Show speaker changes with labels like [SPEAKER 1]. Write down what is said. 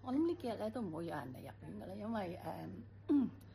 [SPEAKER 1] 我諗呢幾日咧都唔會有人嚟入院㗎啦，因為